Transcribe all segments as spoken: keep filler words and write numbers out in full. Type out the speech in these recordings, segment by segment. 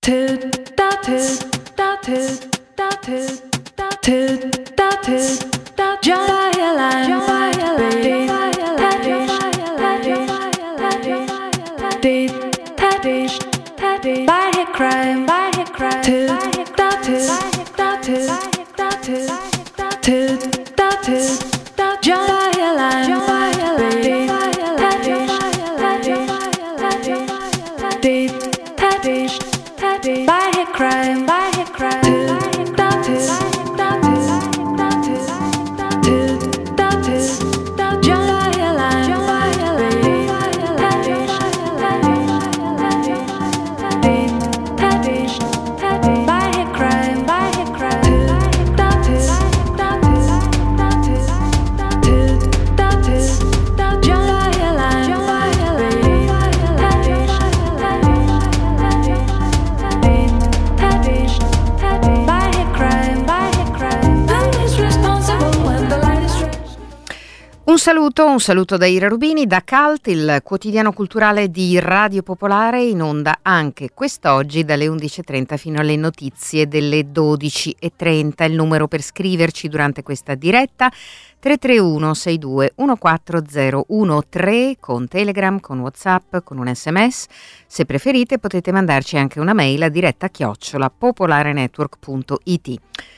Un saluto, un saluto da Ira Rubini, da Cult, il quotidiano culturale di Radio Popolare, in onda anche quest'oggi dalle undici e trenta fino alle notizie delle dodici e trenta. Il numero per scriverci durante questa diretta tre tre uno sei due uno quattro zero uno tre, con Telegram, con WhatsApp, con un sms. Se preferite potete mandarci anche una mail a diretta chiocciola popolarenetwork punto it.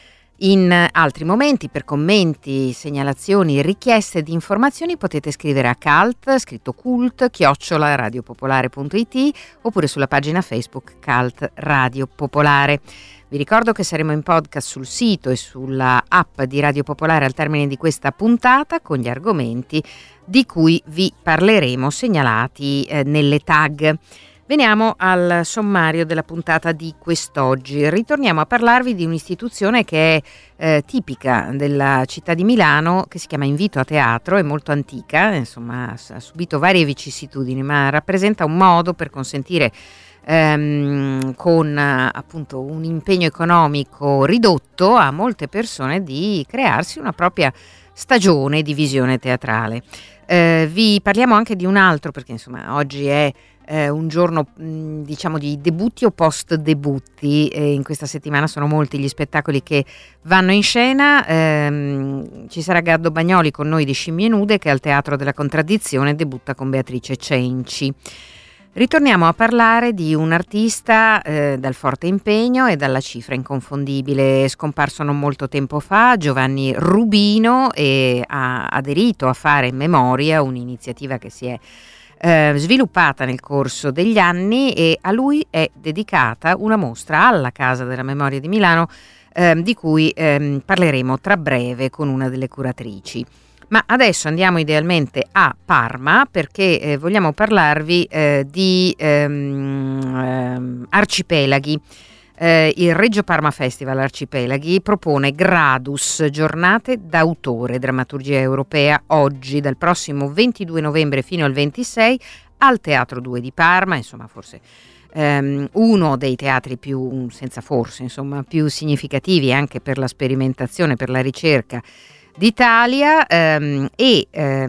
In altri momenti, per commenti, segnalazioni, richieste di informazioni, potete scrivere a Cult, scritto cult, chiocciola radiopopolare punto it, oppure sulla pagina Facebook Cult Radio Popolare. Vi ricordo che saremo in podcast sul sito e sulla app di Radio Popolare al termine di questa puntata, con gli argomenti di cui vi parleremo segnalati eh, nelle tag. Veniamo al sommario della puntata di quest'oggi. Ritorniamo a parlarvi di un'istituzione che è eh, tipica della città di Milano, che si chiama Invito a Teatro, è molto antica, insomma ha subito varie vicissitudini, ma rappresenta un modo per consentire ehm, con appunto un impegno economico ridotto a molte persone di crearsi una propria stagione di visione teatrale. Eh, vi parliamo anche di un altro, perché insomma oggi è Eh, un giorno mh, diciamo di debutti o post debutti, e in questa settimana sono molti gli spettacoli che vanno in scena. ehm, ci sarà Gaddo Bagnoli con noi di Scimmie Nude, che al Teatro della Contraddizione debutta con Beatrice Cenci. Ritorniamo a parlare di un artista eh, dal forte impegno e dalla cifra inconfondibile, scomparso non molto tempo fa, Giovanni Rubino, e ha aderito a fare memoria, un'iniziativa che si è Eh, sviluppata nel corso degli anni, e a lui è dedicata una mostra alla Casa della Memoria di Milano, eh, di cui eh, parleremo tra breve con una delle curatrici. Ma adesso andiamo idealmente a Parma, perché eh, vogliamo parlarvi eh, di ehm, ehm, arcipelaghi. Eh, il Reggio Parma Festival Arcipelaghi propone Gradus, giornate d'autore, drammaturgia europea, oggi dal prossimo ventidue novembre fino al ventisei al Teatro due di Parma, insomma forse ehm, uno dei teatri più, senza forse, insomma più significativi anche per la sperimentazione, per la ricerca d'Italia, ehm, e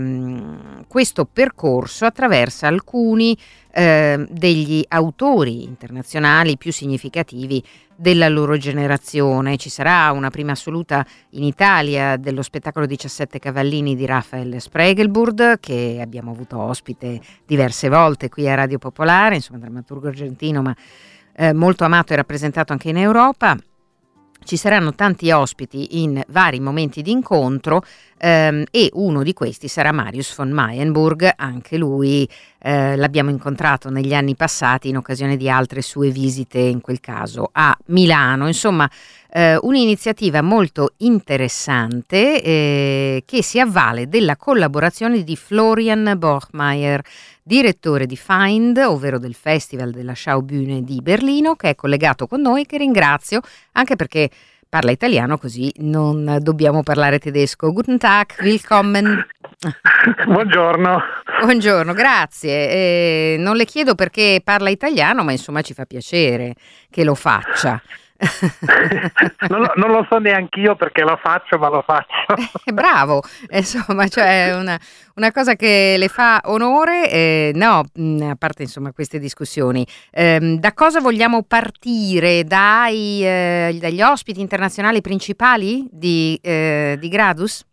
ehm, questo percorso attraversa alcuni eh, degli autori internazionali più significativi della loro generazione. Ci sarà una prima assoluta in Italia dello spettacolo diciassette Cavallini di Raphael Spregelburg, che abbiamo avuto ospite diverse volte qui a Radio Popolare, insomma drammaturgo argentino, ma eh, molto amato e rappresentato anche in Europa. Ci saranno tanti ospiti in vari momenti di incontro, ehm, e uno di questi sarà Marius von Mayenburg. Anche lui eh, l'abbiamo incontrato negli anni passati in occasione di altre sue visite, in quel caso a Milano. Insomma, eh, un'iniziativa molto interessante eh, che si avvale della collaborazione di Florian Borchmeier, direttore di Find, ovvero del Festival della Schaubühne di Berlino, che è collegato con noi, che ringrazio anche perché parla italiano, così non dobbiamo parlare tedesco. Guten Tag, willkommen. Buongiorno. Buongiorno, grazie. Eh, non le chiedo perché parla italiano, ma insomma ci fa piacere che lo faccia. non, lo, non lo so neanche io perché lo faccio, ma lo faccio. Eh, bravo, insomma, cioè una, una cosa che le fa onore, eh, no, mh, a parte insomma queste discussioni, ehm, da cosa vogliamo partire? Dai, eh, dagli ospiti internazionali principali di, eh, di Gradus?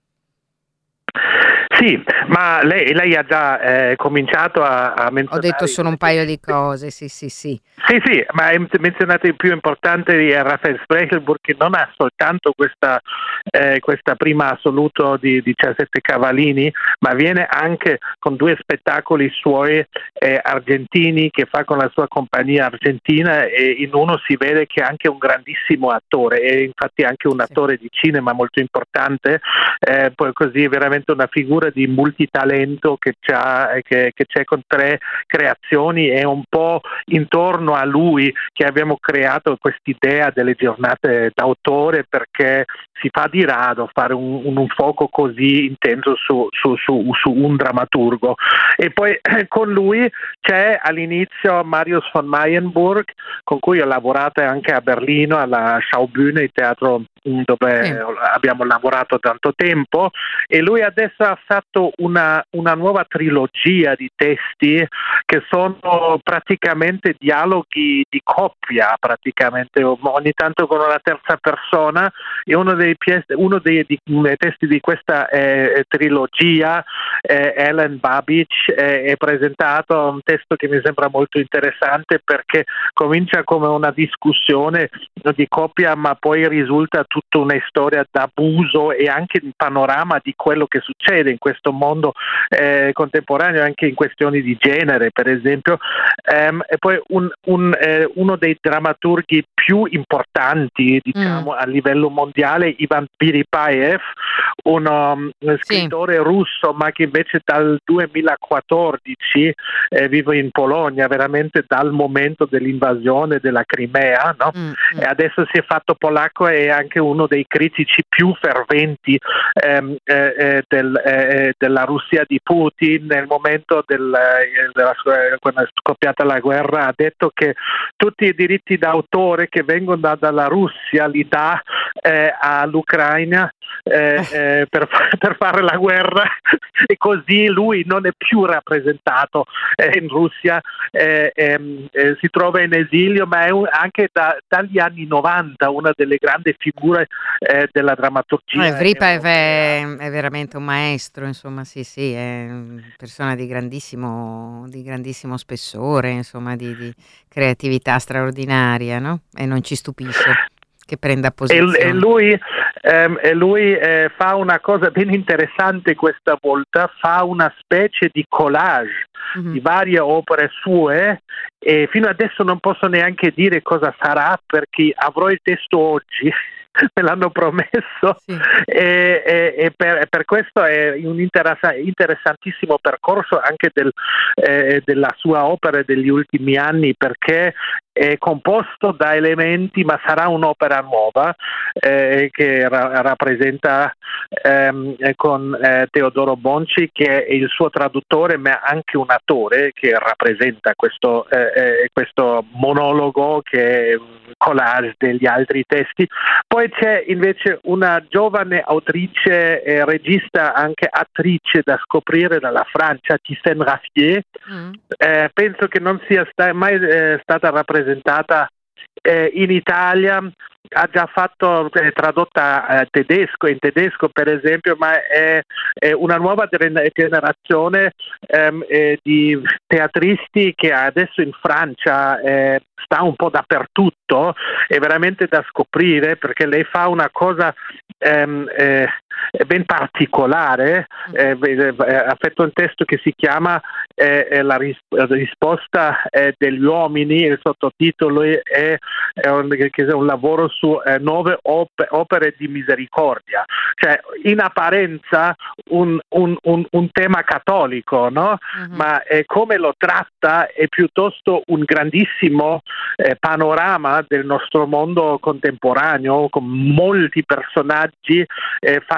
Sì, ma lei, lei ha già eh, cominciato a, a menzionare... Ho detto solo un paio di cose, sì, sì, sì. Sì, sì, ma hai menzionato il più importante di Rafael Sprechelburg, che non ha soltanto questa, eh, questa prima assoluto di diciassette cavalini, ma viene anche con due spettacoli suoi eh, argentini che fa con la sua compagnia argentina, e in uno si vede che è anche un grandissimo attore, e infatti anche un attore di cinema molto importante, eh, poi così veramente una figura di multitalento che, c'ha, che, che c'è con tre creazioni, e un po' intorno a lui che abbiamo creato quest'idea delle giornate d'autore, perché si fa di rado fare un, un, un fuoco così intenso su, su, su, su un drammaturgo. E poi eh, con lui c'è all'inizio Marius von Mayenburg, con cui ho lavorato anche a Berlino alla Schaubühne, il teatro dove sì. abbiamo lavorato tanto tempo, e lui adesso ha fatto una, una nuova trilogia di testi che sono praticamente dialoghi di coppia, praticamente ogni tanto con una terza persona, e uno dei, uno dei, dei, dei testi di questa eh, trilogia, eh, Ellen Babic, eh, è presentato un testo che mi sembra molto interessante, perché comincia come una discussione di coppia, ma poi risulta tutta una storia d'abuso e anche un panorama di quello che succede in questo mondo eh, contemporaneo, anche in questioni di genere, per esempio. Um, e poi un, un, eh, uno dei drammaturghi più importanti, diciamo, mm. a livello mondiale, Ivan Piripaev, un um, scrittore sì. russo, ma che invece dal duemilaquattordici eh, vive in Polonia, veramente dal momento dell'invasione della Crimea, no? mm. e adesso si è fatto polacco, e anche uno dei critici più ferventi ehm, eh, del, eh, della Russia di Putin nel momento del, eh, della, quando è scoppiata la guerra. Ha detto che tutti i diritti d'autore che vengono da, dalla Russia li dà eh, all'Ucraina eh, eh, per, per fare la guerra, e così lui non è più rappresentato eh, in Russia, eh, eh, eh, si trova in esilio, ma è un, anche da, dagli anni novanta una delle grandi figure eh, della drammaturgia. Eh, Vripa è, è veramente un maestro, insomma, sì, sì, è una persona di grandissimo, di grandissimo spessore, insomma, di, di creatività straordinaria, no? E non ci stupisce che prenda posizione. E, e lui, ehm, e lui eh, fa una cosa ben interessante questa volta, fa una specie di collage mm-hmm. di varie opere sue, e fino adesso non posso neanche dire cosa sarà, perché avrò il testo oggi. Me l'hanno promesso, sì. e, e, e per, per questo è un interessa, interessantissimo percorso anche del, eh, della sua opera degli ultimi anni, perché è composto da elementi, ma sarà un'opera nuova eh, che ra- rappresenta ehm, con eh, Teodoro Bonci, che è il suo traduttore, ma anche un attore che rappresenta questo, eh, questo monologo, che è un collage degli altri testi. Poi c'è invece una giovane autrice e regista, anche attrice da scoprire dalla Francia, Thyssen Raffier. Mm. Eh, penso che non sia sta- mai eh, stata rappresentata eh, in Italia. Ha già fatto è tradotta eh, tedesco, in tedesco per esempio, ma è, è una nuova generazione ehm, eh, di teatristi che adesso in Francia eh, sta un po' dappertutto, è veramente da scoprire, perché lei fa una cosa ehm, eh, ben particolare, eh, ha fatto un testo che si chiama eh, la, ris- la risposta eh, degli uomini, il sottotitolo è, è, un, che è un lavoro su eh, nove op- opere di misericordia, cioè in apparenza un, un, un, un tema cattolico, no? Uh-huh. Ma eh, come lo tratta è piuttosto un grandissimo eh, panorama del nostro mondo contemporaneo, con molti personaggi eh, fatti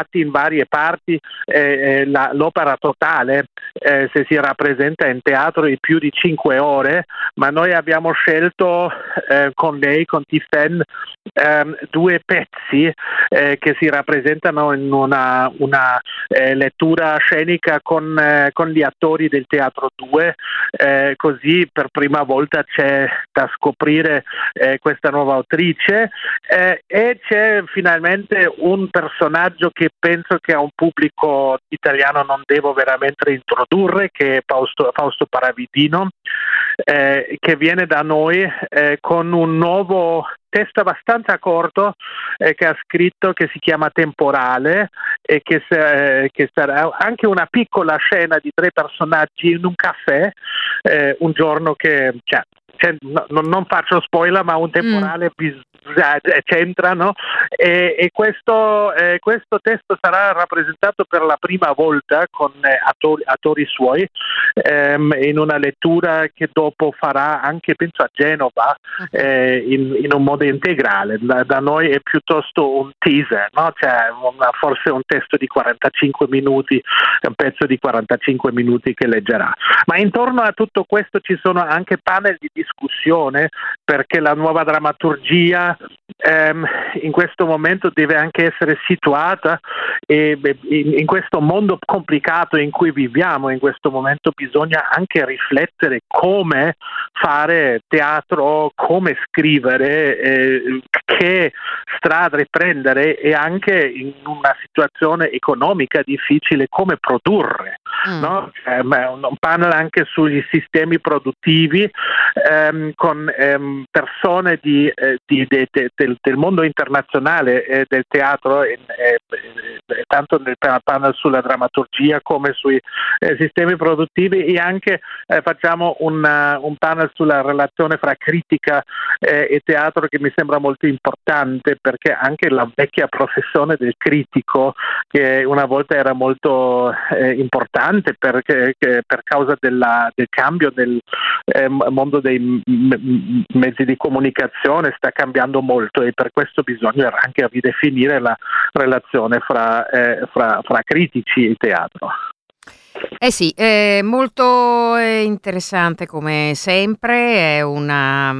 dividati in varie parti eh, la, l'opera totale, eh, se si rappresenta in teatro di più di cinque ore, ma noi abbiamo scelto eh, con lei, con Tiffaine, ehm, due pezzi eh, che si rappresentano in una, una eh, lettura scenica con, eh, con gli attori del Teatro due, eh, così per prima volta c'è da scoprire eh, questa nuova autrice eh, e c'è finalmente un personaggio che penso che a un pubblico italiano non devo veramente introdurre, che è Fausto, Fausto Paravidino, eh, che viene da noi eh, con un nuovo testo abbastanza corto eh, che ha scritto, che si chiama Temporale, e che, eh, che sarà anche una piccola scena di tre personaggi in un caffè eh, un giorno che cioè, cioè, no, non faccio spoiler, ma un temporale mm. bis- c'entra, no? E, e questo, eh, questo testo sarà rappresentato per la prima volta con eh, attori, attori suoi ehm, in una lettura che dopo farà anche, penso, a Genova eh, in, in un modo integrale. Da, da noi è piuttosto un teaser, no? Cioè, una, forse un testo di quarantacinque minuti, un pezzo di quarantacinque minuti che leggerà. Ma intorno a tutto questo ci sono anche panel di discussione, perché la nuova drammaturgia ehm, in questo momento deve anche essere situata e in, in questo mondo complicato in cui viviamo. In questo momento bisogna anche riflettere come fare teatro, come scrivere, eh, che strade prendere, e anche in una situazione economica difficile come produrre, mm. no? Eh, un panel anche sugli sistemi produttivi ehm, con ehm, persone di, eh, di, de, de, del, del mondo internazionale eh, del teatro, eh, eh, tanto nel panel sulla drammaturgia come sui eh, sistemi produttivi, e anche eh, facciamo un, uh, un panel sulla relazione fra critica eh, e teatro, che mi sembra molto importante, perché anche la vecchia professione del critico, che una volta era molto eh, importante perché, che, per causa della, del cambio nel eh, mondo dei m- mezzi di comunicazione, sta cambiando molto, e per questo bisogna anche ridefinire la relazione fra, eh, fra, fra critici e teatro. Eh sì, è molto interessante come sempre, è una,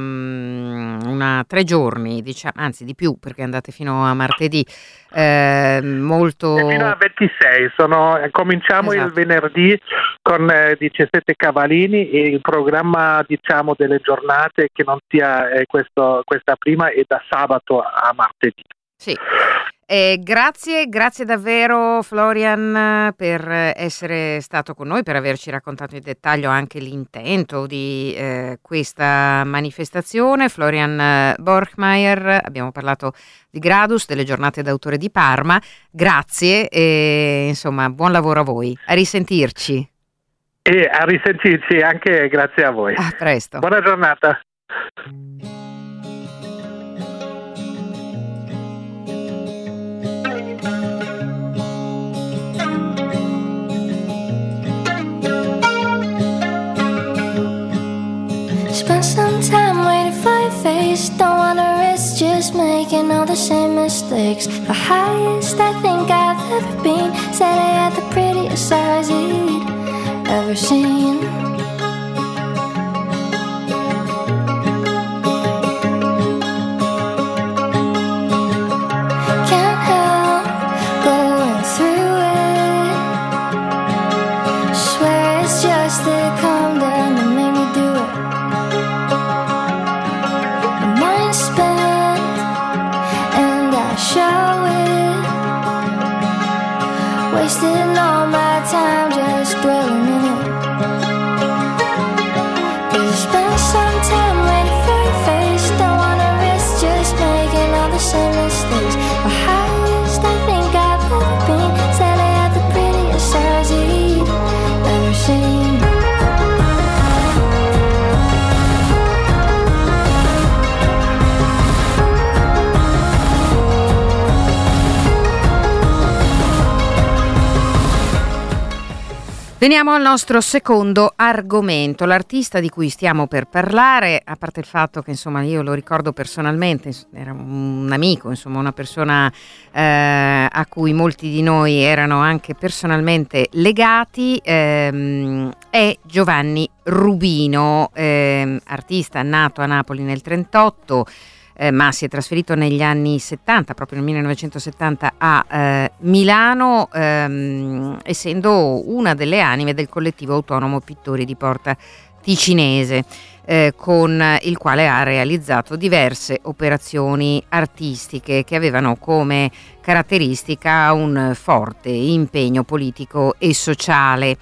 una tre giorni, diciamo, anzi di più, perché andate fino a martedì, eh, molto... E fino a ventisei, sono, cominciamo esatto. il venerdì con eh, diciassette Cavallini, e il programma, diciamo, delle giornate che non sia eh, questo, questa prima è da sabato a martedì. Sì. Eh, grazie, grazie davvero Florian per essere stato con noi, per averci raccontato in dettaglio anche l'intento di eh, questa manifestazione. Florian Borchmeier, abbiamo parlato di Gradus, delle giornate d'autore di Parma. Grazie e insomma buon lavoro a voi. A risentirci. E a risentirci anche grazie a voi. A presto. Buona giornata. Spend some time waiting for your face. Don't wanna risk just making all the same mistakes. The highest I think I've ever been. Said I had the prettiest eyes he'd ever seen. Can't help going through it. Swear it's just the calm down that made me do it. Show it. Wasting all my time just dwelling in it. Veniamo al nostro secondo argomento, l'artista di cui stiamo per parlare, a parte il fatto che insomma io lo ricordo personalmente, era un amico, insomma una persona eh, a cui molti di noi erano anche personalmente legati, ehm, è Giovanni Rubino, ehm, artista nato a Napoli nel trentotto, Eh, ma si è trasferito negli anni settanta, proprio nel millenovecentosettanta a eh, Milano, ehm, essendo una delle anime del collettivo autonomo Pittori di Porta Ticinese, eh, con il quale ha realizzato diverse operazioni artistiche che avevano come caratteristica un forte impegno politico e sociale.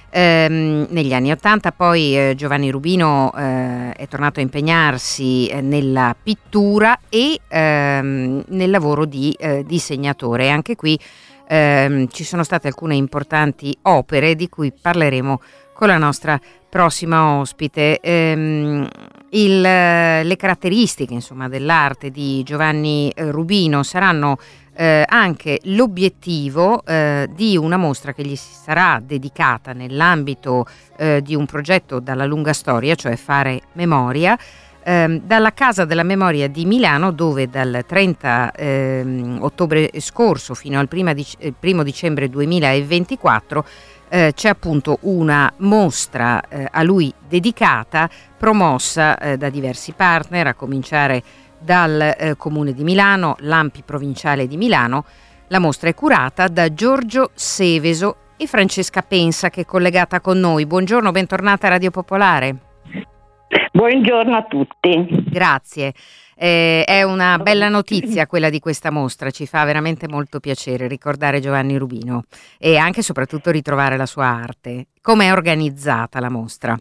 Ehm, negli anni Ottanta poi eh, Giovanni Rubino eh, è tornato a impegnarsi eh, nella pittura e ehm, nel lavoro di eh, disegnatore. Anche qui ehm, ci sono state alcune importanti opere di cui parleremo con la nostra prossima ospite. Ehm, il, le caratteristiche insomma dell'arte di Giovanni eh, Rubino saranno Eh, anche l'obiettivo eh, di una mostra che gli sarà dedicata nell'ambito eh, di un progetto dalla lunga storia, cioè Fare Memoria, ehm, dalla Casa della Memoria di Milano, dove dal trenta ehm, ottobre scorso fino al prima dic- eh, primo dicembre duemilaventiquattro eh, c'è appunto una mostra eh, a lui dedicata, promossa eh, da diversi partner, a cominciare dal eh, Comune di Milano, l'A M P I provinciale di Milano. La mostra è curata da Giorgio Seveso e Francesca Pensa, che è collegata con noi. Buongiorno, bentornata a Radio Popolare. Buongiorno a tutti. Grazie. Eh, è una bella notizia quella di questa mostra, ci fa veramente molto piacere ricordare Giovanni Rubino e anche e soprattutto ritrovare la sua arte. Come è organizzata la mostra?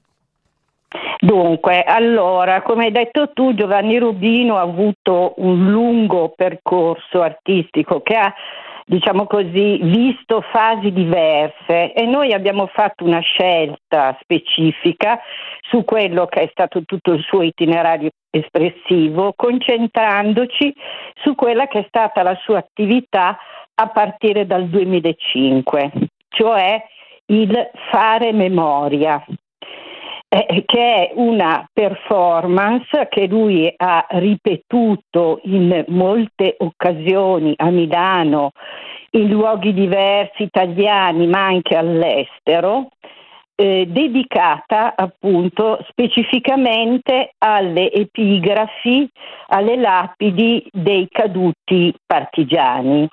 Dunque, allora, come hai detto tu, Giovanni Rubino ha avuto un lungo percorso artistico che ha, diciamo così, visto fasi diverse, e noi abbiamo fatto una scelta specifica su quello che è stato tutto il suo itinerario espressivo, concentrandoci su quella che è stata la sua attività a partire dal duemilacinque, cioè il Fare Memoria, che è una performance che lui ha ripetuto in molte occasioni a Milano, in luoghi diversi italiani ma anche all'estero, eh, dedicata appunto specificamente alle epigrafi, alle lapidi dei caduti partigiani.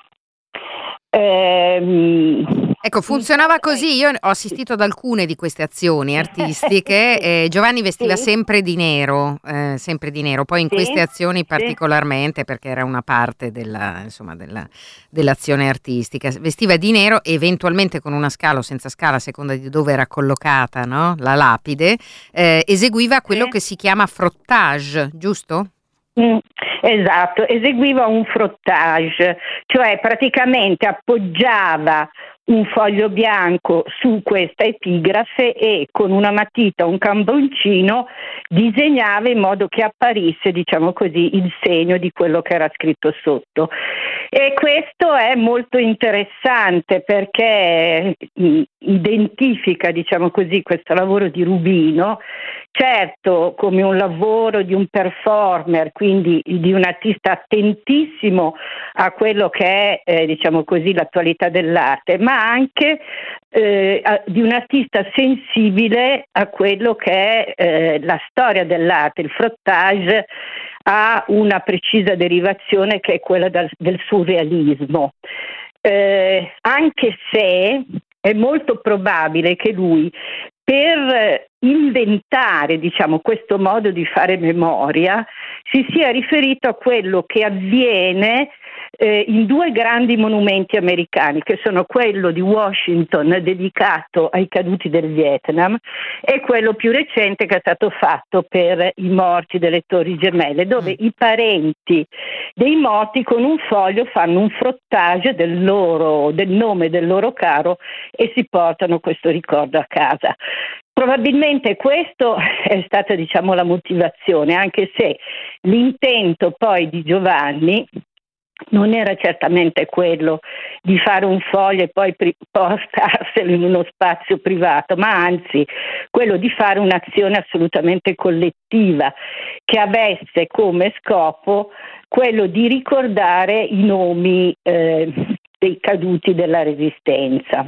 Ehm, Ecco, funzionava così. Io ho assistito ad alcune di queste azioni artistiche. Eh, Giovanni vestiva sì. sempre di nero, eh, sempre di nero. Poi in Sì. queste azioni particolarmente, sì. perché era una parte della, insomma, della, dell'azione artistica. Vestiva di nero, eventualmente con una scala o senza scala, a seconda di dove era collocata, no? La lapide. Eh, eseguiva quello Sì. che si chiama frottage, giusto? Mm, esatto, eseguiva un frottage, cioè praticamente appoggiava un foglio bianco su questa epigrafe e con una matita, un camboncino, disegnava in modo che apparisse, diciamo così, il segno di quello che era scritto sotto. E questo è molto interessante perché identifica, diciamo così, questo lavoro di Rubino, certo come un lavoro di un performer, quindi di un artista attentissimo a quello che è, eh, diciamo così, l'attualità dell'arte, ma anche eh, di un artista sensibile a quello che è eh, la storia dell'arte. Il frottage ha una precisa derivazione che è quella del, del surrealismo, eh, anche se è molto probabile che lui, per inventare, diciamo, questo modo di fare memoria, si sia riferito a quello che avviene eh, in due grandi monumenti americani, che sono quello di Washington dedicato ai caduti del Vietnam e quello più recente che è stato fatto per i morti delle Torri Gemelle, dove mm. i parenti dei morti con un foglio fanno un frottage del loro, del nome del loro caro e si portano questo ricordo a casa. Probabilmente questo è stata, diciamo, la motivazione, anche se l'intento poi di Giovanni non era certamente quello di fare un foglio e poi pri- portarselo in uno spazio privato, ma anzi quello di fare un'azione assolutamente collettiva che avesse come scopo quello di ricordare i nomi eh, dei caduti della Resistenza.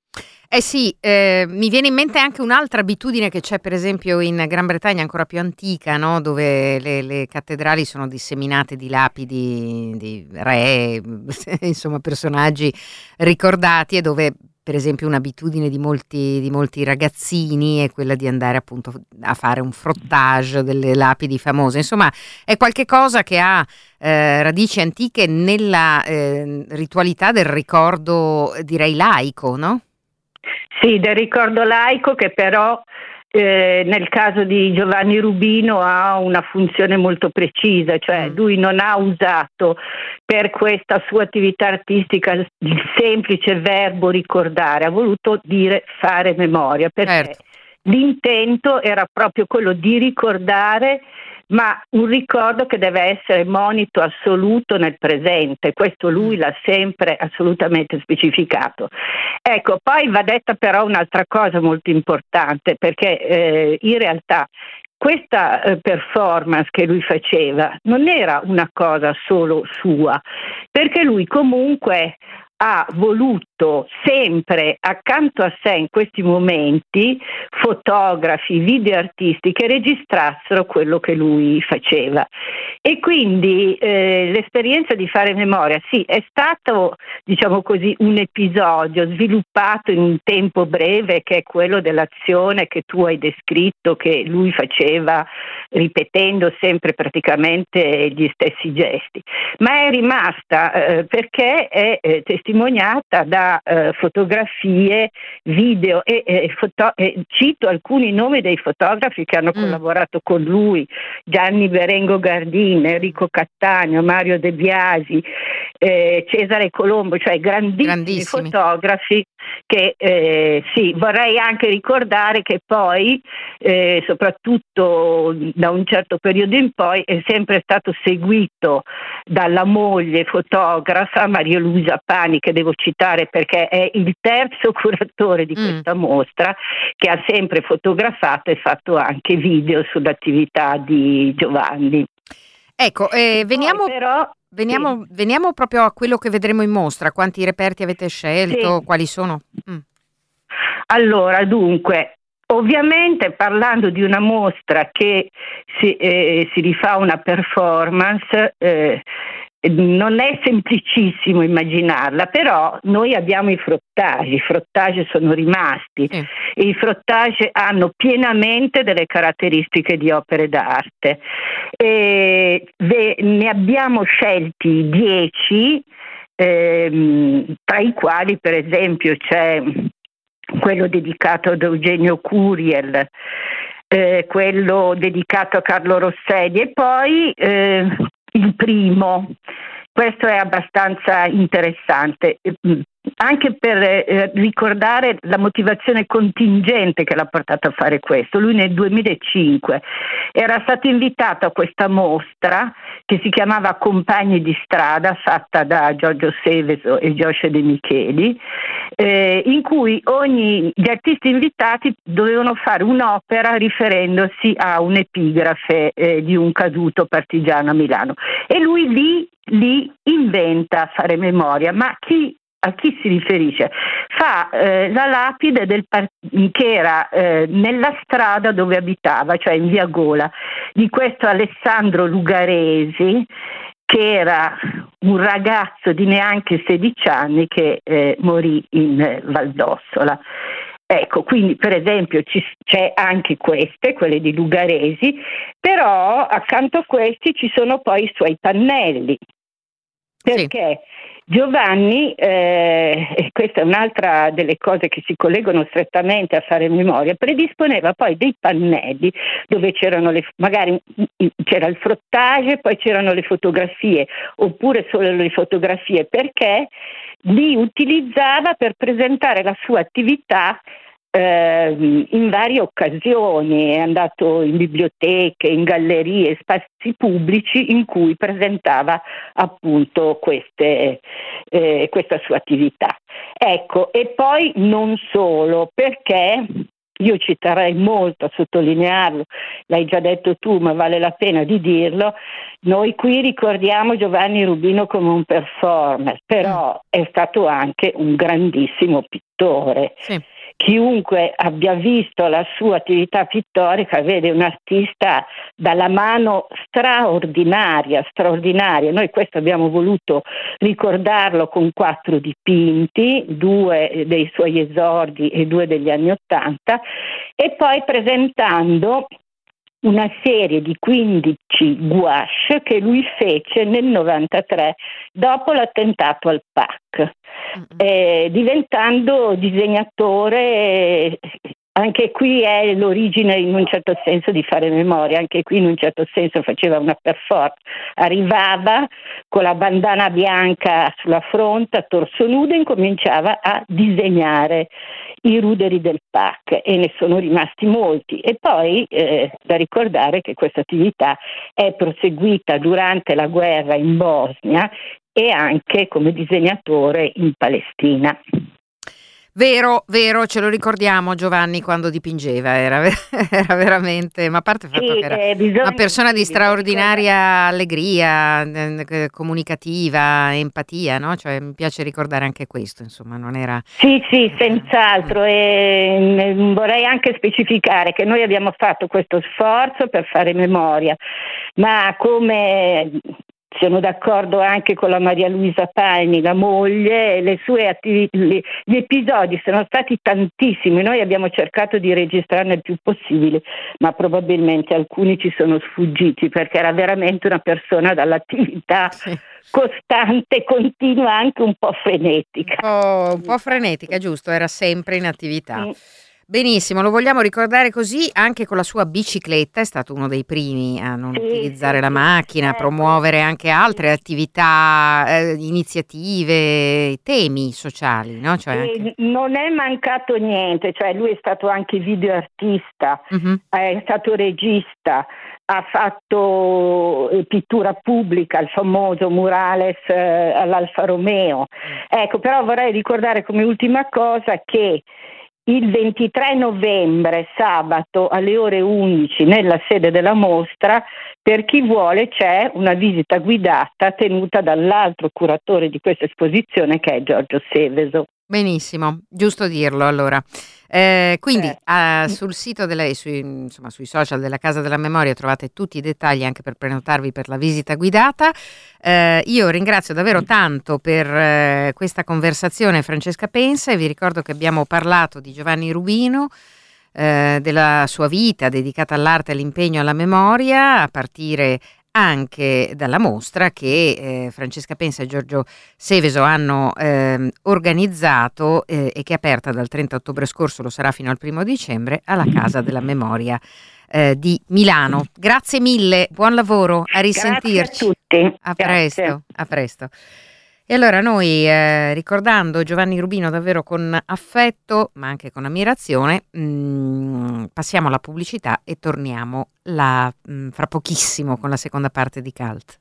Eh sì, eh, mi viene in mente anche un'altra abitudine che c'è per esempio in Gran Bretagna, ancora più antica, no? Dove le, le cattedrali sono disseminate di lapidi di re, insomma personaggi ricordati, e dove per esempio un'abitudine di molti, di molti ragazzini è quella di andare appunto a fare un frottage delle lapidi famose. Insomma, è qualche cosa che ha eh, radici antiche nella eh, ritualità del ricordo, direi laico, no? Sì, del ricordo laico, che però eh, nel caso di Giovanni Rubino ha una funzione molto precisa, cioè mm. lui non ha usato per questa sua attività artistica il semplice verbo ricordare, ha voluto dire fare memoria, perché certo. l'intento era proprio quello di ricordare, ma un ricordo che deve essere monito assoluto nel presente. Questo lui l'ha sempre assolutamente specificato. Ecco, poi va detta però un'altra cosa molto importante, perché eh, in realtà questa eh, performance che lui faceva non era una cosa solo sua, perché lui comunque ha voluto sempre accanto a sé in questi momenti fotografi, videoartisti che registrassero quello che lui faceva. E quindi eh, l'esperienza di fare memoria, sì, è stato, diciamo così, un episodio sviluppato in un tempo breve, che è quello dell'azione che tu hai descritto, che lui faceva ripetendo sempre praticamente gli stessi gesti, ma è rimasta eh, perché è eh, testimoniata da eh, fotografie, video e, e, foto- e cito alcuni nomi dei fotografi che hanno mm. collaborato con lui: Gianni Berengo Gardin, Enrico Cattaneo, Mario De Biasi, eh, Cesare Colombo, cioè grandissimi, grandissimi. fotografi che eh, sì, vorrei anche ricordare che poi eh, soprattutto da un certo periodo in poi è sempre stato seguito dalla moglie fotografa Maria Luisa Pani, che devo citare perché è il terzo curatore di questa mm. mostra, che ha sempre fotografato e fatto anche video sull'attività di Giovanni. Ecco, eh, veniamo, però, veniamo, sì. veniamo proprio a quello che vedremo in mostra. Quanti reperti avete scelto? Sì. Quali sono? Mm. Allora, dunque, ovviamente parlando di una mostra che si, eh, si rifà una performance, eh, non è semplicissimo immaginarla, però noi abbiamo i frottaggi, i frottaggi sono rimasti sì. e i frottaggi hanno pienamente delle caratteristiche di opere d'arte. E ve, ne abbiamo scelti dieci, ehm, tra i quali per esempio c'è quello dedicato ad Eugenio Curiel, eh, quello dedicato a Carlo Rosselli e poi eh, il primo. Questo è abbastanza interessante, anche per eh, ricordare la motivazione contingente che l'ha portato a fare questo. Lui nel duemilacinque era stato invitato a questa mostra che si chiamava Compagni di strada, fatta da Giorgio Seveso e Gioscia De Micheli, eh, in cui ogni, gli artisti invitati dovevano fare un'opera riferendosi a un'epigrafe eh, di un caduto partigiano a Milano. E lui lì, lì inventa Fare memoria, ma chi a chi si riferisce? Fa eh, la lapide del par- che era eh, nella strada dove abitava, cioè in via Gola, di questo Alessandro Lugaresi, che era un ragazzo di neanche sedici anni che eh, morì in eh, Valdossola. Ecco, quindi per esempio ci, c'è anche queste, quelle di Lugaresi, però accanto a questi ci sono poi i suoi pannelli, perché sì. Giovanni, eh, e questa è un'altra delle cose che si collegano strettamente a Fare memoria, predisponeva poi dei pannelli dove c'erano le, magari c'era il frottage, poi c'erano le fotografie, oppure solo le fotografie, perché li utilizzava per presentare la sua attività eh, in varie occasioni, è andato in biblioteche, in gallerie, spazi pubblici in cui presentava appunto queste, eh, questa sua attività. Ecco, e poi non solo, perché io ci terrei molto a sottolinearlo, l'hai già detto tu, ma vale la pena di dirlo, noi qui ricordiamo Giovanni Rubino come un performer, però è stato anche un grandissimo pittore. Sì. Chiunque abbia visto la sua attività pittorica vede un artista dalla mano straordinaria, straordinaria. Noi questo abbiamo voluto ricordarlo con quattro dipinti, due dei suoi esordi e due degli anni Ottanta, e poi presentando una serie di quindici gouache che lui fece nel novantatré dopo l'attentato al P A C, eh, diventando disegnatore. Anche qui è l'origine in un certo senso di fare memoria, anche qui in un certo senso faceva una performance, arrivava con la bandana bianca sulla fronte, a torso nudo, e incominciava a disegnare i ruderi del P A C, e ne sono rimasti molti. E poi eh, da ricordare che questa attività è proseguita durante la guerra in Bosnia e anche come disegnatore in Palestina. Vero, vero, ce lo ricordiamo Giovanni quando dipingeva, era, era veramente, ma a parte il fatto sì, che era eh, una persona di straordinaria allegria, eh, comunicativa, empatia, no? Cioè mi piace ricordare anche questo, insomma, non era... Sì, sì, senz'altro, e vorrei anche specificare che noi abbiamo fatto questo sforzo per fare memoria, ma come... sono d'accordo anche con la Maria Luisa Pagni, la moglie, le sue attivi- gli episodi sono stati tantissimi, noi abbiamo cercato di registrarne il più possibile, ma probabilmente alcuni ci sono sfuggiti perché era veramente una persona dall'attività sì. costante, continua, anche un po' frenetica. Un po', un po' frenetica, giusto, era sempre in attività. Sì. Benissimo, lo vogliamo ricordare così anche con la sua bicicletta, è stato uno dei primi a non sì, utilizzare sì, la macchina, a promuovere anche altre attività, eh, iniziative, temi sociali, no? Cioè anche... Non è mancato niente, cioè lui è stato anche videoartista, uh-huh. è stato regista, ha fatto pittura pubblica, il famoso murales eh, all'Alfa Romeo. Uh-huh. Ecco, però vorrei ricordare come ultima cosa che il ventitré novembre, sabato, alle ore undici, nella sede della mostra, per chi vuole c'è una visita guidata tenuta dall'altro curatore di questa esposizione, che è Giorgio Seveso. Benissimo, giusto dirlo allora. Eh, quindi eh. Uh, sul sito della, sui, insomma, sui social della Casa della Memoria trovate tutti i dettagli anche per prenotarvi per la visita guidata. Eh, io ringrazio davvero tanto per eh, questa conversazione Francesca Pensa, e vi ricordo che abbiamo parlato di Giovanni Rubino, eh, della sua vita dedicata all'arte e all'impegno alla memoria, a partire anche dalla mostra che eh, Francesca Pensa e Giorgio Seveso hanno eh, organizzato eh, e che è aperta dal trenta ottobre scorso, lo sarà fino al primo dicembre, alla Casa della Memoria eh, di Milano. Grazie mille, buon lavoro, a risentirci. Grazie a tutti. A Grazie. presto, a presto. E allora noi, eh, ricordando Giovanni Rubino davvero con affetto, ma anche con ammirazione, mh, passiamo alla pubblicità e torniamo là, mh, fra pochissimo con la seconda parte di Cult.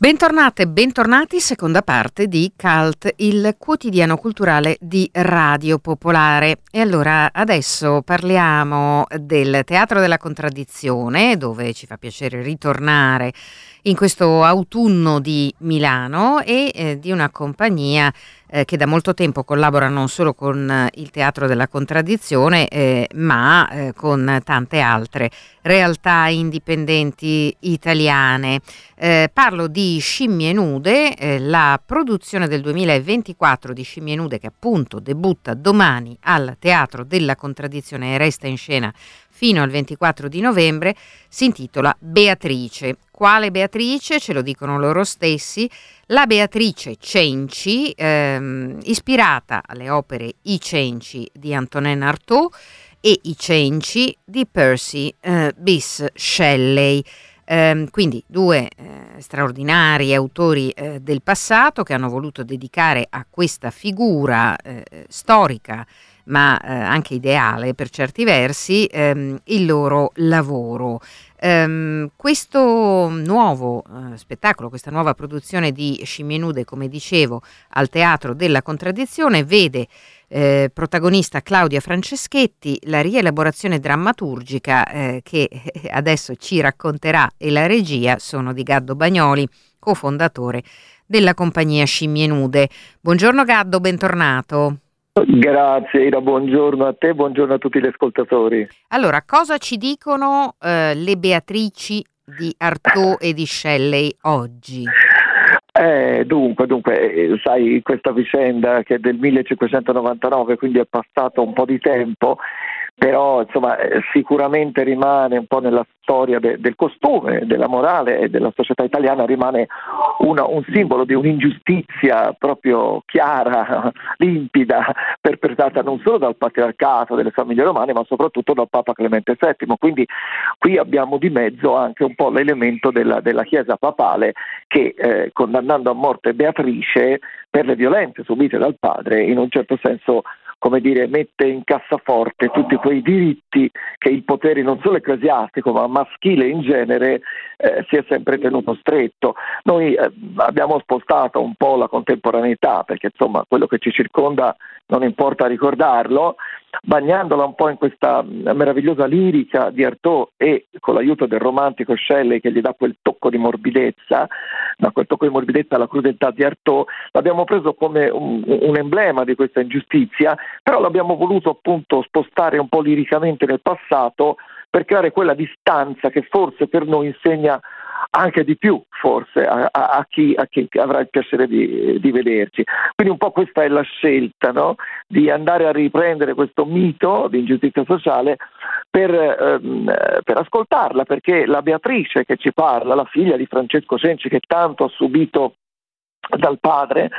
Bentornate e bentornati, seconda parte di Cult, il quotidiano culturale di Radio Popolare. E allora adesso parliamo del Teatro della Contraddizione, dove ci fa piacere ritornare in questo autunno di Milano, e eh, di una compagnia eh, che da molto tempo collabora non solo con eh, il Teatro della Contraddizione, eh, ma eh, con tante altre realtà indipendenti italiane. Eh, parlo di Scimmie Nude, eh, la produzione del duemilaventiquattro di Scimmie Nude, che appunto debutta domani al Teatro della Contraddizione e resta in scena fino al ventiquattro di novembre, si intitola Beatrice. Quale Beatrice? Ce lo dicono loro stessi. La Beatrice Cenci, ehm, ispirata alle opere I Cenci di Antonin Artaud e I Cenci di Percy eh, Bysshe Shelley. Eh, quindi due eh, straordinari autori eh, del passato che hanno voluto dedicare a questa figura eh, storica, ma eh, anche ideale per certi versi, ehm, il loro lavoro. Um, questo nuovo uh, spettacolo, questa nuova produzione di Scimmie Nude, come dicevo, al Teatro della Contraddizione, vede eh, protagonista Claudia Franceschetti, la rielaborazione drammaturgica eh, che adesso ci racconterà, e la regia sono di Gaddo Bagnoli, cofondatore della compagnia Scimmie Nude. Buongiorno Gaddo, bentornato. Grazie Ira, buongiorno a te, buongiorno a tutti gli ascoltatori. Allora, cosa ci dicono eh, le Beatrici di Artaud e di Shelley oggi? Eh, dunque, dunque, sai, questa vicenda che è del millecinquecentonovantanove, quindi è passato un po' di tempo, però insomma sicuramente rimane un po' nella storia de- del costume, della morale e della società italiana, rimane una, un simbolo di un'ingiustizia proprio chiara, limpida, perpetrata non solo dal patriarcato, delle famiglie romane, ma soprattutto dal Papa Clemente settimo. Quindi qui abbiamo di mezzo anche un po' l'elemento della, della Chiesa papale che, eh, condannando a morte Beatrice per le violenze subite dal padre, in un certo senso, come dire, mette in cassaforte tutti quei diritti che il potere non solo ecclesiastico ma maschile in genere eh, si è sempre tenuto stretto. Noi eh, abbiamo spostato un po' la contemporaneità, perché insomma quello che ci circonda non importa ricordarlo, bagnandola un po' in questa meravigliosa lirica di Artaud e con l'aiuto del romantico Shelley che gli dà quel tocco di morbidezza, da quel tocco di morbidezza alla crudeltà di Artaud, l'abbiamo preso come un, un emblema di questa ingiustizia, però l'abbiamo voluto appunto spostare un po' liricamente nel passato per creare quella distanza che forse per noi insegna anche di più, forse, a, a, a, chi, a chi avrà il piacere di, di vederci. Quindi un po' questa è la scelta, no? Di andare a riprendere questo mito di ingiustizia sociale per, ehm, per ascoltarla, perché la Beatrice che ci parla, la figlia di Francesco Cenci che tanto ha subito dal padre,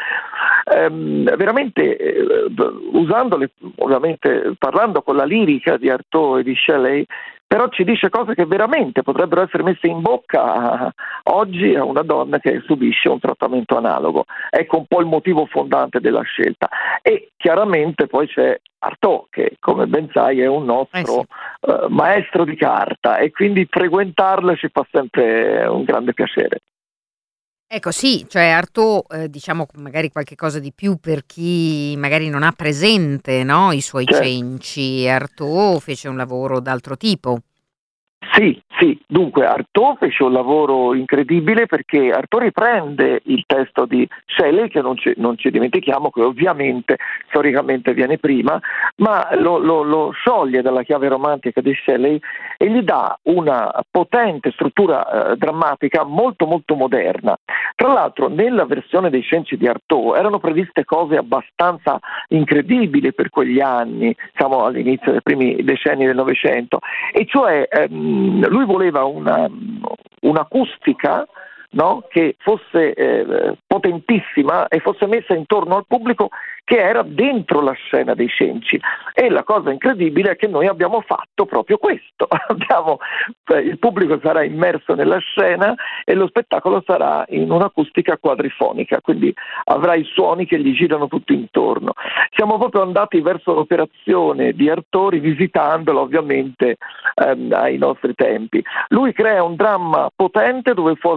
ehm, veramente eh, usandole, ovviamente parlando con la lirica di Artaud e di Shelley, però ci dice cose che veramente potrebbero essere messe in bocca a, oggi a una donna che subisce un trattamento analogo. Ecco un po' il motivo fondante della scelta. E chiaramente poi c'è Artaud, che come ben sai è un nostro eh sì. uh, maestro di carta, e quindi frequentarla ci fa sempre un grande piacere. Ecco sì, cioè Artaud, eh, diciamo magari qualche cosa di più per chi magari non ha presente, no, i suoi certo. cenci. Artaud fece un lavoro d'altro tipo. Sì, sì, dunque Artaud fece un lavoro incredibile, perché Artaud riprende il testo di Shelley, che non ci, non ci dimentichiamo che ovviamente storicamente viene prima, ma lo, lo, lo scioglie dalla chiave romantica di Shelley e gli dà una potente struttura eh, drammatica molto molto moderna. Tra l'altro nella versione dei Cenci di Artaud erano previste cose abbastanza incredibili per quegli anni, siamo all'inizio dei primi decenni del Novecento, e cioè ehm, lui voleva una, un'acustica, no? Che fosse eh, potentissima e fosse messa intorno al pubblico che era dentro la scena dei Cenci. E la cosa incredibile è che noi abbiamo fatto proprio questo. abbiamo, eh, il pubblico sarà immerso nella scena e lo spettacolo sarà in un'acustica quadrifonica, quindi avrà i suoni che gli girano tutto intorno. Siamo proprio andati verso l'operazione di Artaud, rivisitandolo ovviamente ehm, ai nostri tempi. Lui crea un dramma potente dove, fu- dove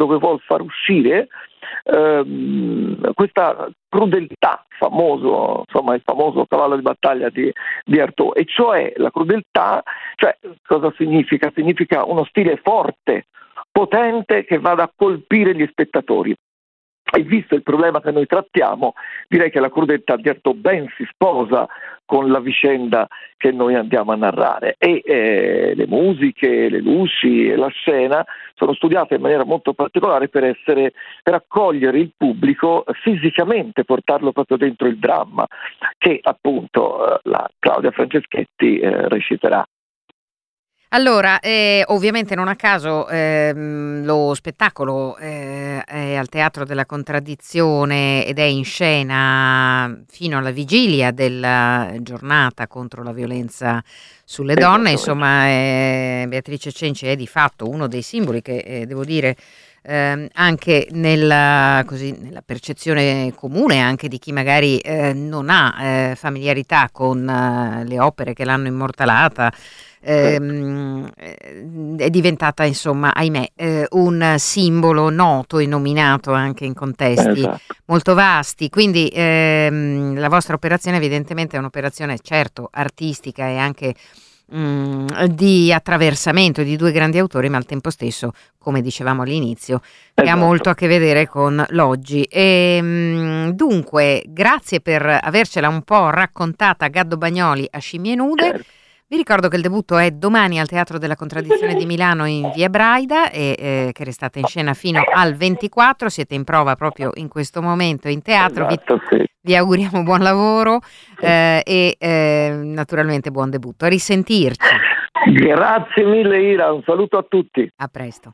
dove vuol far uscire ehm, questa crudeltà, famoso, insomma il famoso cavallo di battaglia di, di Artaud, e cioè la crudeltà, cioè cosa significa? Significa uno stile forte, potente, che vada a colpire gli spettatori. E visto il problema che noi trattiamo, direi che la crudeltà di Artaud ben si sposa con la vicenda che noi andiamo a narrare, e eh, le musiche, le luci e la scena sono studiate in maniera molto particolare per essere, per accogliere il pubblico fisicamente, portarlo proprio dentro il dramma che appunto eh, la Claudia Franceschetti eh, reciterà. Allora, eh, ovviamente non a caso ehm, lo spettacolo eh, è al Teatro della Contraddizione ed è in scena fino alla vigilia della giornata contro la violenza sulle donne. Insomma, eh, Beatrice Cenci è di fatto uno dei simboli che, eh, devo dire, eh, anche nella, così, nella percezione comune anche di chi magari eh, non ha eh, familiarità con eh, le opere che l'hanno immortalata, Ehm, è diventata, insomma, ahimè, eh, un simbolo noto e nominato anche in contesti esatto. molto vasti. Quindi ehm, la vostra operazione evidentemente è un'operazione certo artistica e anche mh, di attraversamento di due grandi autori, ma al tempo stesso, come dicevamo all'inizio, che esatto. ha molto a che vedere con l'oggi. E, mh, dunque, grazie per avercela un po' raccontata, Gaddo Bagnoli a Scimmie Nude. Certo. Vi ricordo che il debutto è domani al Teatro della Contraddizione di Milano in via Braida e eh, che restate in scena fino al ventiquattro, siete in prova proprio in questo momento in teatro, Esatto, vi, sì. vi auguriamo buon lavoro eh, e eh, naturalmente buon debutto. A risentirci. Grazie mille Ira, un saluto a tutti. A presto.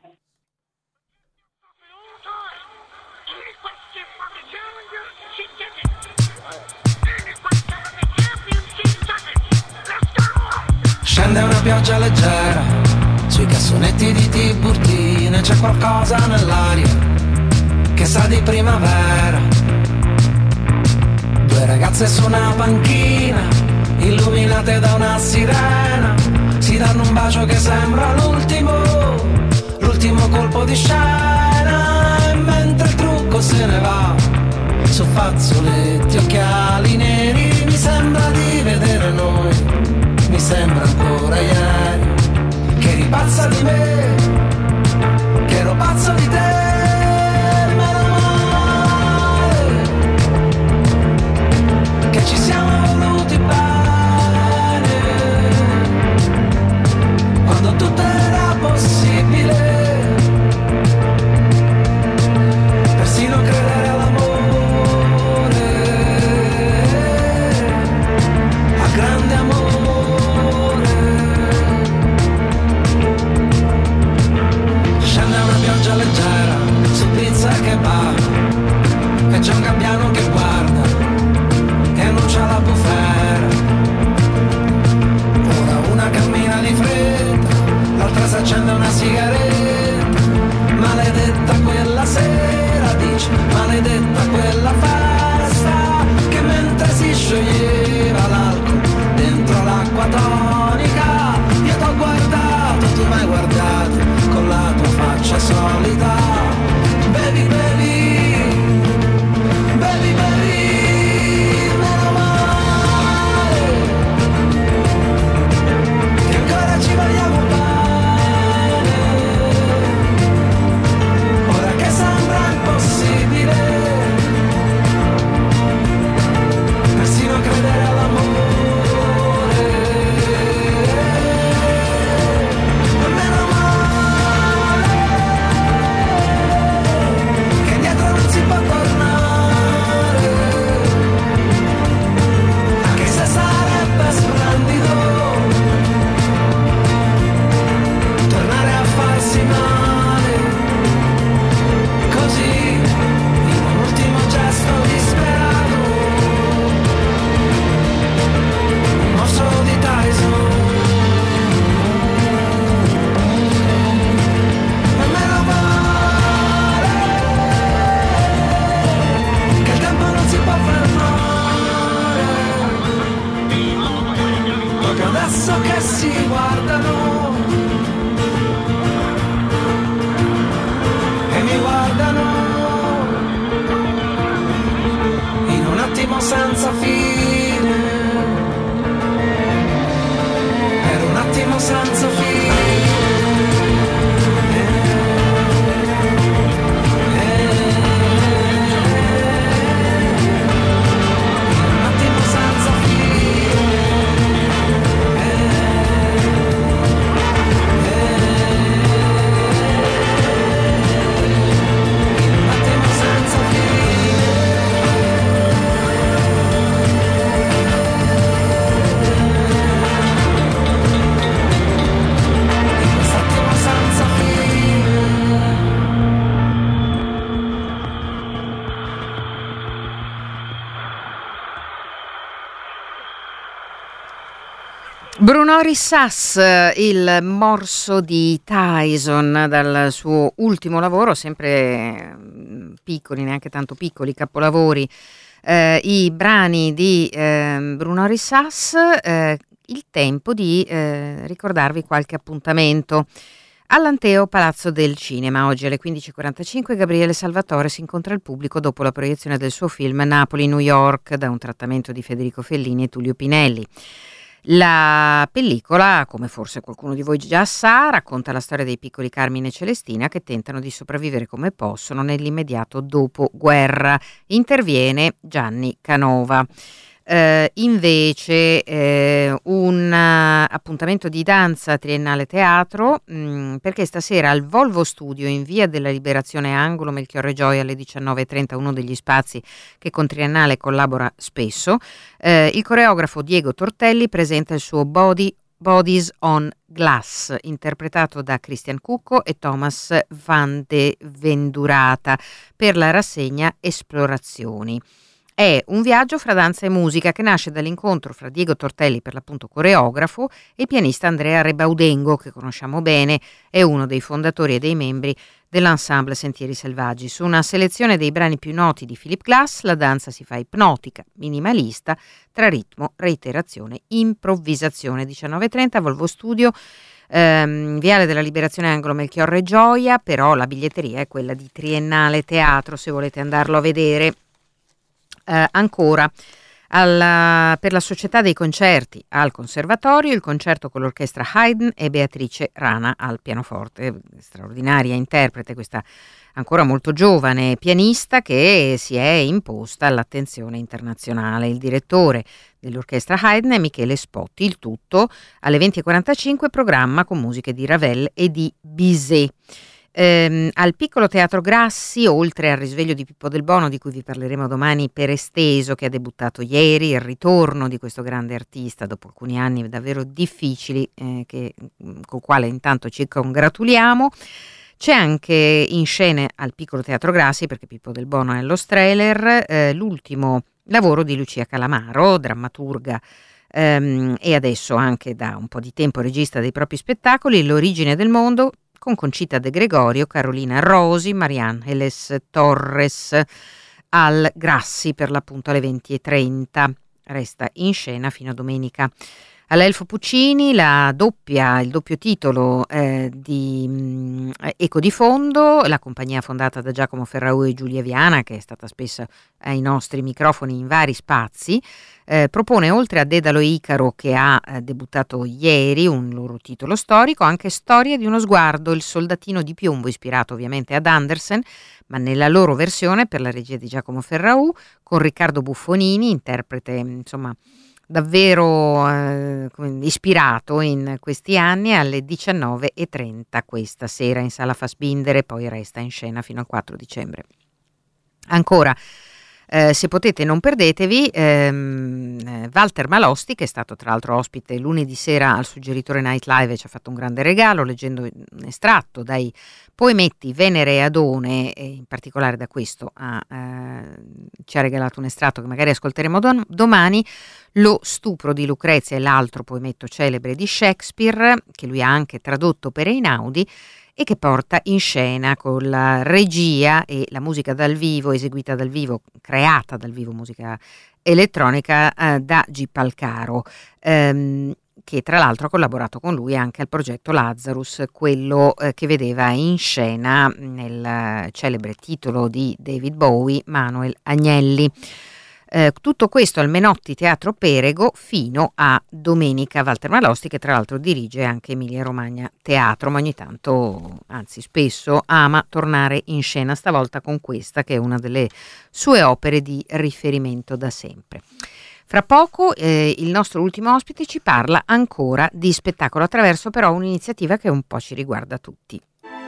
Scende una pioggia leggera sui cassonetti di Tiburtina, c'è qualcosa nell'aria che sa di primavera. Due ragazze su una panchina, illuminate da una sirena, si danno un bacio che sembra l'ultimo, l'ultimo colpo di scena. E mentre il trucco se ne va, su fazzoletti, occhiali neri, mi sembra di vedere noi. Mi sembra ancora ieri che eri pazza di me, che ero pazzo di te. Meno male che ci siamo voluti bene quando tutto era possibile, persino credere all'amore. fine, per un attimo senza fine. Bruno Rissas, il morso di Tyson, dal suo ultimo lavoro, sempre piccoli, neanche tanto piccoli, capolavori, eh, i brani di eh, Bruno Rissas. Eh, il tempo di eh, ricordarvi qualche appuntamento. All'Anteo Palazzo del Cinema, oggi alle quindici e quarantacinque Gabriele Salvatore si incontra il pubblico dopo la proiezione del suo film Napoli-New York, da un trattamento di Federico Fellini e Tullio Pinelli. La pellicola, come forse qualcuno di voi già sa, racconta la storia dei piccoli Carmine e Celestina che tentano di sopravvivere come possono nell'immediato dopoguerra. Interviene Gianni Canova. Eh, invece eh, un uh, appuntamento di danza triennale teatro, mh, perché stasera al Volvo Studio in via della Liberazione angolo Melchiorre Gioia alle diciannove e trenta, uno degli spazi che con Triennale collabora spesso, eh, il coreografo Diego Tortelli presenta il suo Body Bodies on Glass, interpretato da Christian Cucco e Thomas Van de Vendurata per la rassegna Esplorazioni. È un viaggio fra danza e musica che nasce dall'incontro fra Diego Tortelli, per l'appunto coreografo, e il pianista Andrea Rebaudengo, che conosciamo bene, è uno dei fondatori e dei membri dell'ensemble Sentieri Selvaggi. Su una selezione dei brani più noti di Philip Glass, la danza si fa ipnotica, minimalista, tra ritmo, reiterazione, improvvisazione. diciannove e trenta, Volvo Studio, ehm, Viale della Liberazione angolo Melchiorre Gioia, però la biglietteria è quella di Triennale Teatro, se volete andarlo a vedere. Eh, ancora alla, per la Società dei Concerti al Conservatorio, il concerto con l'orchestra Haydn e Beatrice Rana al pianoforte, straordinaria interprete, questa ancora molto giovane pianista che si è imposta all'attenzione internazionale. Il direttore dell'orchestra Haydn è Michele Spotti. Il tutto alle venti e quarantacinque, programma con musiche di Ravel e di Bizet. Ehm, al Piccolo Teatro Grassi, oltre al risveglio di Pippo Del Bono, di cui vi parleremo domani per esteso, che ha debuttato ieri, il ritorno di questo grande artista dopo alcuni anni davvero difficili, eh, che, con il quale intanto ci congratuliamo. C'è anche in scena al Piccolo Teatro Grassi, perché Pippo Del Bono è allo Strehler, eh, l'ultimo lavoro di Lucia Calamaro, drammaturga ehm, e adesso anche da un po' di tempo regista dei propri spettacoli, L'origine del mondo, con Concita De Gregorio, Carolina Rosi, Mariangeles Torres, al Grassi per l'appunto alle venti e trenta. Resta in scena fino a domenica. All'Elfo Puccini la doppia, il doppio titolo eh, di mh, Eco di Fondo, la compagnia fondata da Giacomo Ferraù e Giulia Viana, che è stata spesso ai nostri microfoni in vari spazi, eh, propone, oltre a Dedalo Icaro, che ha eh, debuttato ieri, un loro titolo storico, anche Storia di uno sguardo, il soldatino di piombo, ispirato ovviamente ad Andersen, ma nella loro versione per la regia di Giacomo Ferraù, con Riccardo Buffonini, interprete insomma davvero eh, ispirato in questi anni, alle diciannove e trenta questa sera in Sala Fassbinder, e poi resta in scena fino al quattro dicembre. Ancora, eh, se potete non perdetevi ehm, Walter Malosti, che è stato tra l'altro ospite lunedì sera al Suggeritore Night Live e ci ha fatto un grande regalo leggendo un estratto dai poemetti Venere e Adone, e in particolare da questo ha, eh, ci ha regalato un estratto che magari ascolteremo don- domani, Lo stupro di Lucrezia, è l'altro poemetto celebre di Shakespeare, che lui ha anche tradotto per Einaudi e che porta in scena con la regia e la musica dal vivo, eseguita dal vivo, creata dal vivo, musica elettronica eh, da G. Palcaro, ehm, che tra l'altro ha collaborato con lui anche al progetto Lazarus, quello eh, che vedeva in scena nel celebre titolo di David Bowie, Manuel Agnelli. Eh, tutto questo al Menotti Teatro Perego fino a domenica. Walter Malosti, che tra l'altro dirige anche Emilia Romagna Teatro, ma ogni tanto, anzi spesso, ama tornare in scena, stavolta con questa che è una delle sue opere di riferimento da sempre. Fra poco eh, il nostro ultimo ospite ci parla ancora di spettacolo, attraverso però un'iniziativa che un po' ci riguarda tutti.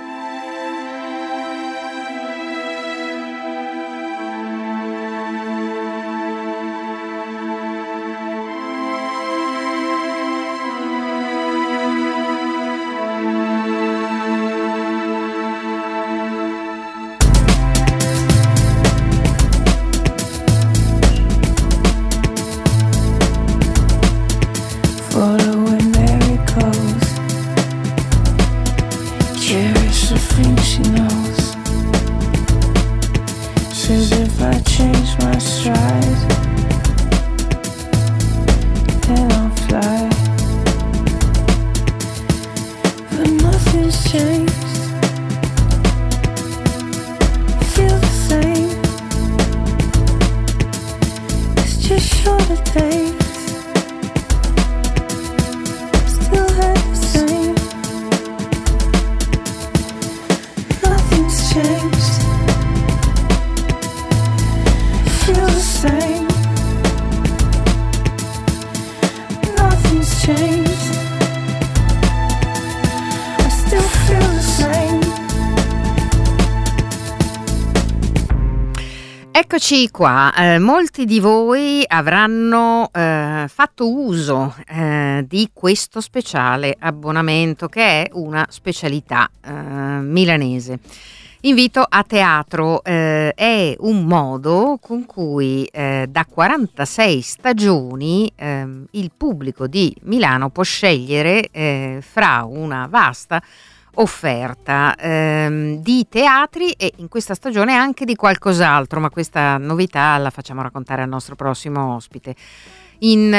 Eccoci qua, eh, molti di voi avranno eh, fatto uso eh, di questo speciale abbonamento che è una specialità eh, milanese. Invito a Teatro eh, è un modo con cui eh, da quarantasei stagioni eh, il pubblico di Milano può scegliere eh, fra una vasta offerta ehm, di teatri e in questa stagione anche di qualcos'altro, ma questa novità la facciamo raccontare al nostro prossimo ospite. In,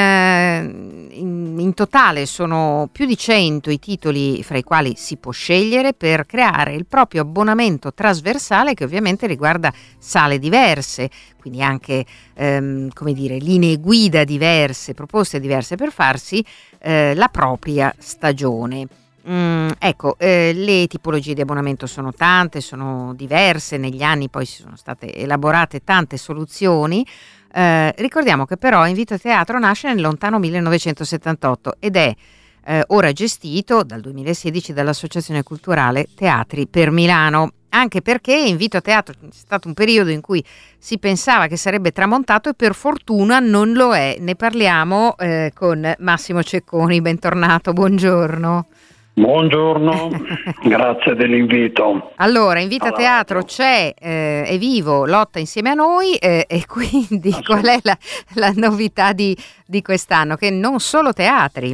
in, in totale sono più di cento i titoli fra i quali si può scegliere per creare il proprio abbonamento trasversale, che ovviamente riguarda sale diverse, quindi anche ehm, come dire, linee guida diverse, proposte diverse per farsi eh, la propria stagione. Mm, ecco, eh, le tipologie di abbonamento sono tante, sono diverse, negli anni poi si sono state elaborate tante soluzioni. Eh, ricordiamo che però Invito a Teatro nasce nel lontano millenovecentosettantotto ed è eh, ora gestito dal duemilasedici dall'Associazione Culturale Teatri per Milano, anche perché Invito a Teatro è stato un periodo in cui si pensava che sarebbe tramontato e per fortuna non lo è. Ne parliamo eh, con Massimo Cecconi, bentornato, buongiorno. Buongiorno, grazie dell'invito. Allora, Invito a Teatro c'è, eh, è vivo, lotta insieme a noi eh, e quindi qual è la, la novità di, di quest'anno? Che non solo teatri.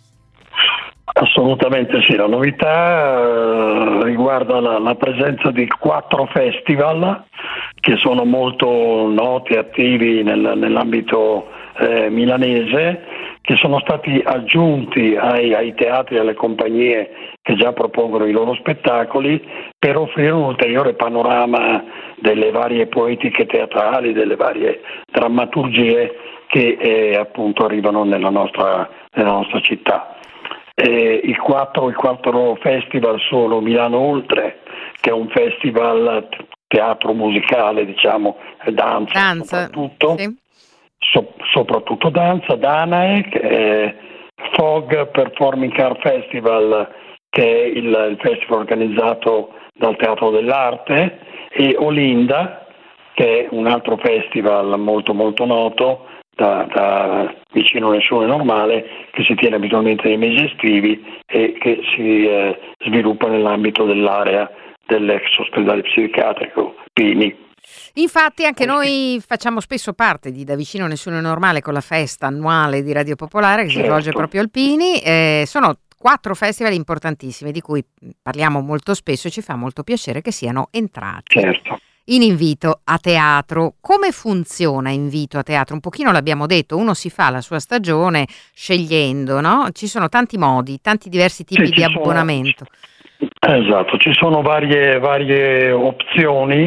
Assolutamente sì, la novità eh, riguarda la, la presenza di quattro festival che sono molto noti e attivi nel, nell'ambito eh, milanese, che sono stati aggiunti ai, ai teatri e alle compagnie che già propongono i loro spettacoli per offrire un ulteriore panorama delle varie poetiche teatrali, delle varie drammaturgie che eh, appunto arrivano nella nostra, nella nostra città. Eh, i, quattro, I quattro festival sono Milano Oltre, che è un festival teatro musicale, diciamo, danza, danza soprattutto. Sì. So, soprattutto danza, Danae, eh, F O G Performing Art Festival, che è il, il festival organizzato dal Teatro dell'Arte, e Olinda, che è un altro festival molto molto noto da, da vicino Nessuno è Normale, che si tiene abitualmente nei mesi estivi e che si eh, sviluppa nell'ambito dell'area dell'ex ospedale psichiatrico Pini. Infatti anche noi facciamo spesso parte di Da Vicino Nessuno è Normale con la festa annuale di Radio Popolare che certo. si svolge proprio al Pini. Eh, sono quattro festival importantissimi di cui parliamo molto spesso e ci fa molto piacere che siano entrati certo. in Invito a Teatro. Come funziona Invito a Teatro? Un pochino l'abbiamo detto, uno si fa la sua stagione scegliendo, no? Ci sono tanti modi, tanti diversi tipi sì, di abbonamento. Sono... Esatto, ci sono varie, varie opzioni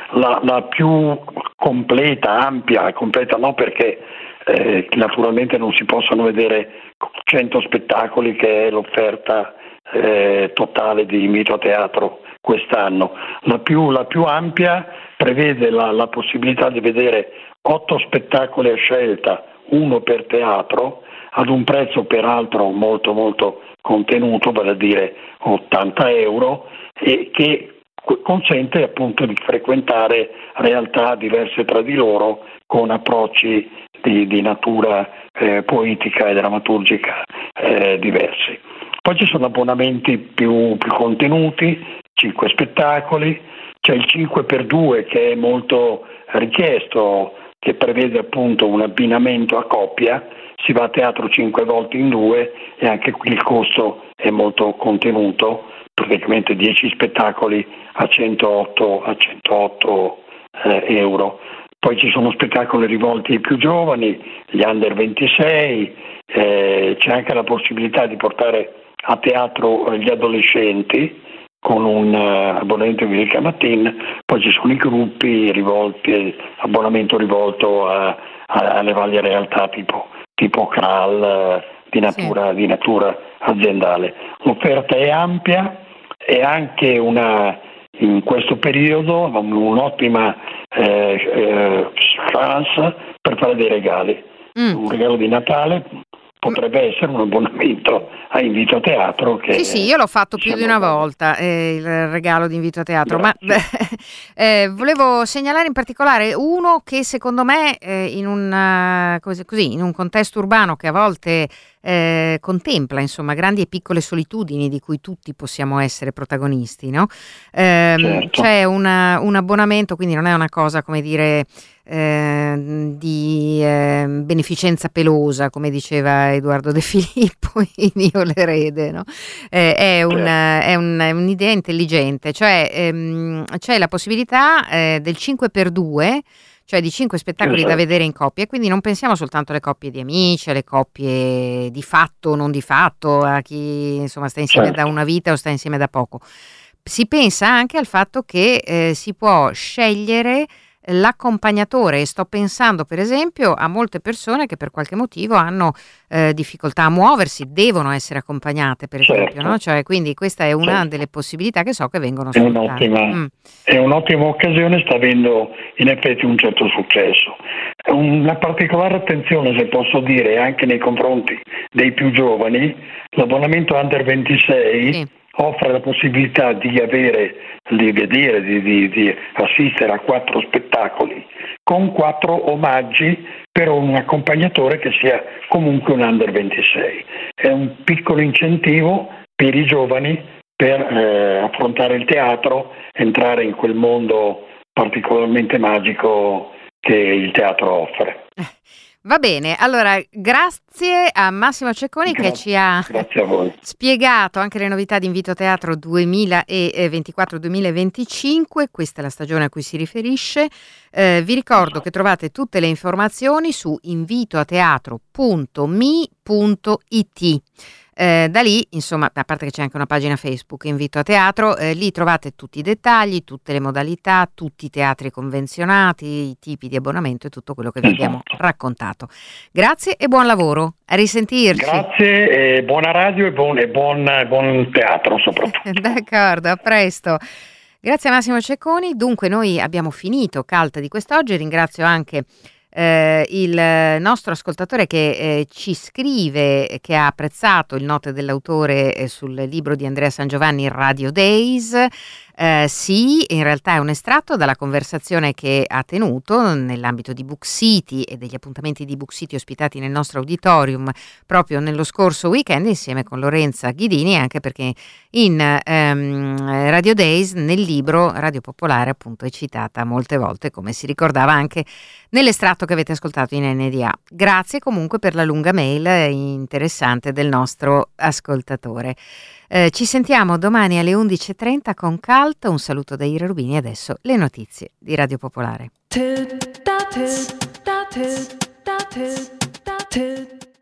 la, la più completa, ampia, completa no perché eh, naturalmente non si possono vedere cento spettacoli che è l'offerta eh, totale di Invito a Teatro quest'anno. La più, la più ampia prevede la, la possibilità di vedere otto spettacoli a scelta, uno per teatro, ad un prezzo peraltro molto molto contenuto, vale a dire ottanta euro, e che consente appunto di frequentare realtà diverse tra di loro con approcci di, di natura eh, poetica e drammaturgica eh, diversi. Poi ci sono abbonamenti più, più contenuti, cinque spettacoli, c'è il cinque per due che è molto richiesto, che prevede appunto un abbinamento a coppia, si va a teatro cinque volte in due e anche qui il costo è molto contenuto, praticamente dieci spettacoli a centootto, a centootto eh, euro. Poi ci sono spettacoli rivolti ai più giovani, gli under ventisei, eh, c'è anche la possibilità di portare a teatro gli adolescenti con un uh, abbonamento di Rica Mattin, poi ci sono i gruppi rivolti, abbonamento rivolto a, a, alle varie realtà tipo, tipo C R A L uh, di, natura, sì. di natura aziendale. L'offerta è ampia e anche una, in questo periodo un'ottima eh, eh, chance per fare dei regali. Mm. Un regalo di Natale potrebbe essere un abbonamento a Invito a Teatro. Che sì, sì, io l'ho fatto più di una volta, eh, il regalo di Invito a Teatro, Grazie. ma eh, volevo segnalare in particolare uno che secondo me eh, in, un, così, così, in un contesto urbano che a volte eh, contempla insomma grandi e piccole solitudini di cui tutti possiamo essere protagonisti, no? Eh, certo. C'è una, un abbonamento, quindi non è una cosa come dire Eh, di eh, beneficenza pelosa, come diceva Edoardo De Filippo in Io l'erede, no? eh, è, un, è, un, è un'idea intelligente, cioè ehm, c'è la possibilità eh, del cinque per due, cioè di cinque spettacoli esatto. da vedere in coppia, e quindi non pensiamo soltanto alle coppie di amici, alle coppie di fatto o non di fatto, a chi insomma sta insieme certo. da una vita o sta insieme da poco. Si pensa anche al fatto che eh, si può scegliere l'accompagnatore, e sto pensando per esempio a molte persone che per qualche motivo hanno eh, difficoltà a muoversi, devono essere accompagnate per esempio, certo. no? Cioè, quindi questa è una certo. delle possibilità che so che vengono è un'ottima, mm. è un'ottima occasione, sta avendo in effetti un certo successo. Una particolare attenzione, se posso dire, anche nei confronti dei più giovani, l'abbonamento Under ventisei sì. offre la possibilità di avere, di vedere, di, di, di assistere a quattro spettacoli con quattro omaggi per un accompagnatore che sia comunque un under ventisei. È un piccolo incentivo per i giovani per eh, affrontare il teatro, entrare in quel mondo particolarmente magico che il teatro offre. Va bene, allora grazie a Massimo Cecconi grazie, che ci ha spiegato anche le novità di Invito a Teatro duemilaventiquattro duemilaventicinque, questa è la stagione a cui si riferisce. Eh, vi ricordo che trovate tutte le informazioni su invitoateatro punto mi punto it. Eh, da lì, insomma, a parte che c'è anche una pagina Facebook Invito a Teatro, eh, lì trovate tutti i dettagli, tutte le modalità, tutti i teatri convenzionati, i tipi di abbonamento e tutto quello che vi abbiamo raccontato. Grazie e buon lavoro, a risentirci. Grazie, e buona radio e buon, e buon, buon teatro soprattutto. D'accordo, a presto. Grazie a Massimo Cecconi. Dunque noi abbiamo finito Cult di quest'oggi, ringrazio anche Eh, il nostro ascoltatore che eh, ci scrive che ha apprezzato il note dell'autore eh, sul libro di Andrea Sangiovanni Radio Days. Eh, sì, in realtà è un estratto dalla conversazione che ha tenuto nell'ambito di Book City e degli appuntamenti di Book City ospitati nel nostro auditorium proprio nello scorso weekend insieme con Lorenza Ghidini, anche perché in ehm, Radio Days nel libro Radio Popolare appunto è citata molte volte, come si ricordava anche nell'estratto che avete ascoltato in N D A. Grazie comunque per la lunga mail interessante del nostro ascoltatore. Eh, ci sentiamo domani alle undici e trenta con Cult. Un saluto da Ira Rubini, adesso le notizie di Radio Popolare.